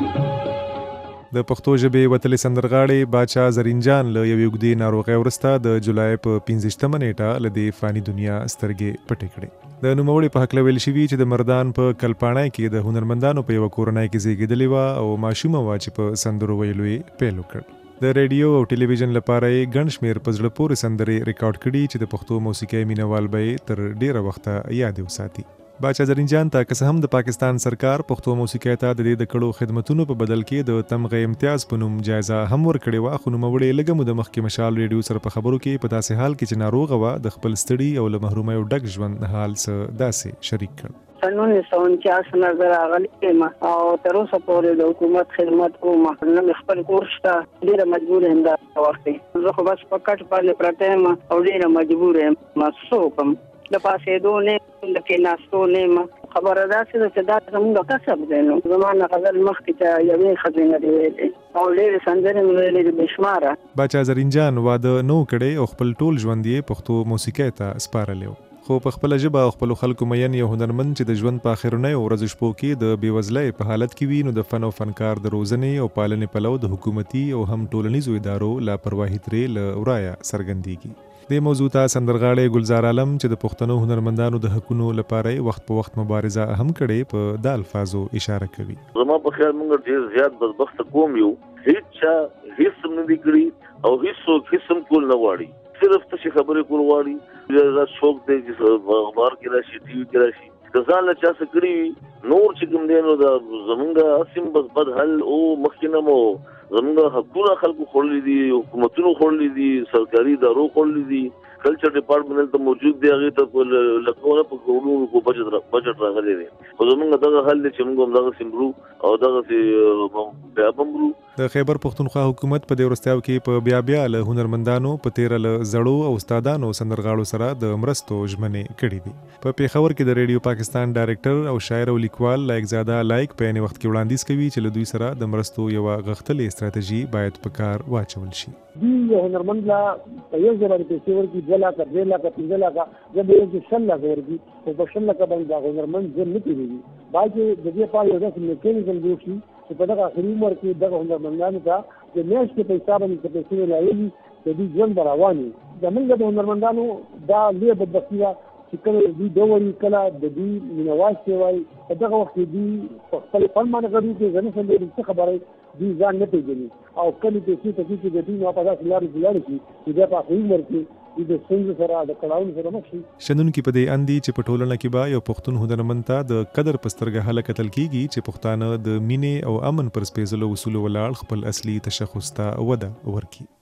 د پښتو ژبې وتلې سندرغاړې باچا زرین جان له یوې اوږدې ناروغۍ وروسته د جولای په 15مه نیټه له دې فاني دنیا سترګې پټې کړې. د نوموړې په هکله ویل شوي چې د مردان په کلپاڼی کې د هنرمندانو په یوه کورنۍ کې زیږېدلې وه او ماشومه وه چې په سندرو ویلو یې پیل وکړ. د ریډیو او ټلویزیون لپاره یې ګڼ شمېر په زړه پورې سندرې ریکارډ کړي چې د پښتو موسیقۍ مینوال به یې تر ډېره وخته یادې وساتي. باچا زرین جان ته که څه هم د پاکستان سرکار پښتو موسیقۍ ته د دې د کړو خدمتونو په بدل کې د تمغه امتیاز په نوم جایزه هم ورکړې وه، خو نوموړې لږه موده مخکې مشال ریډیو سره په خبرو کې په داسې حال کې چې ناروغه وه د خپل ستړي او له محرومیو ډک ژوند حال څه داسې شریک کړ. سن 1949 نه زه راغلی یم او تر اوسه پورې د حکومت خدمت کوم. نن خپل کور شته، ډېره مجبور یم دا وخت. زه خو بس په کټ باندې پراته یم او ډېره مجبور یم. ما څه وکړم؟ د پاسېدو نه د کېناستو نه خبره داسې ده چې دا زموږ کسب دی. نو زما نه غزل مخکې چې یوې ښځې نه دي ویلې او ډېرې سندرې مې ویلې دي بې شماره. باچا زرین جان واده نو کړی او خپل ټول ژوند یې پښتو موسیقۍ ته سپارلی و، خو په خپله ژبه او خپلو خلکو مین یو هنرمند چې د ژوند په آخرنیو ورځو شپو کې د بېوزلۍ په حالت کې وي، نو د فن او فنکار د روزنې او پالنې پلو د حکومتي او هم ټولنیزو ادارو لاپرواهي ترې له ورایه څرګندېږي. د موضوع ته سندرغاړی ګلزار عالم چې د پښتنو هنرمندانو د حقونو لپاره وخت په وخت مبارزه هم کړې په دا الفاظو اشاره کوي. زما په خیال موږ ډېر زیات بدبخته قوم یو، هیڅ چا هیڅ هم نه دي کړي او هیڅوک هیڅ هم کول نه غواړي، صرف تشې خبرې کول غواړي. دا شوق دی چې اخبار کې راشي، ټي وي کې راشي، که ځان له چا څه کړي وي نور چې کوم دی نو دا زمونږ هسې بس بد حل او مخکې نه مو زمونږ حقونه خلکو خوړلي دي، حکومتونو خوړلي دي، سرکاري ادارو خوړلي دي، کلچر ډپارټمنټ ته موجود دی، هغې ته لکونه په کروڑونو کو بجټ راغلی دی. خو زمونږ دغه حل دی چې موږ هم دغسې مرو او دغسې بیا به مرو. د خیبر پښتونخوا حکومت په دې وروستیاو کې په بیا له هنرمندانو په تیره له زړو او استادانو سندرغاړو سره د مرستو ژمنې کړي دي. په پېښور کې د ریډیو پاکستان ډایرکټر او شاعر او لیکوال لایقزاده لایق په عین وخت کې وړاندیز کوي چې له دوی سره د مرستو یوه غښتلې استراتیژي باید په کار واچول شي. دوی یو هنرمند لا په یو ځای باندې پیسې ورکړي، 2 لکه 3 لکه 15 لکه زه به یو کې 100 لکه ورکړي، خو په 100 لکه باندې دا هنرمند ژر نه تېرېږي. باید د دې لپاره یو داسې میکانیزم جوړ شي چې په دغه اخري عمر کې دغه هنرمندانو ته د میاشتې په حساب باندې که پیسې ولایلي د دوی ژوند به روان وي. زموږ د هنرمندانو دا لویه بدبختي ده چې کله دوی ډول کله د دوی مینهوال چې وایي په دغه وخت کې دوی په خپل فن باندې غږ کوي، زه نه شم ویلی څه خبره دوی ځان نه پېژني او کلي پیسې ته چې د دوی نو په داسې لارې کې لاړې شي چې بیا په آخري عمر کې دوی د ستونزو سره د کړاوونو سره مخ شي. شنونکي په دې اندي چې په ټولنه کې به یو پښتون هنرمند ته د قدر په سترګه هله کتل کېږي چې پښتانه د مینې او امن پر سپېڅلو اصولو ولاړ خپل اصلي تشخص ته وده ورکړي.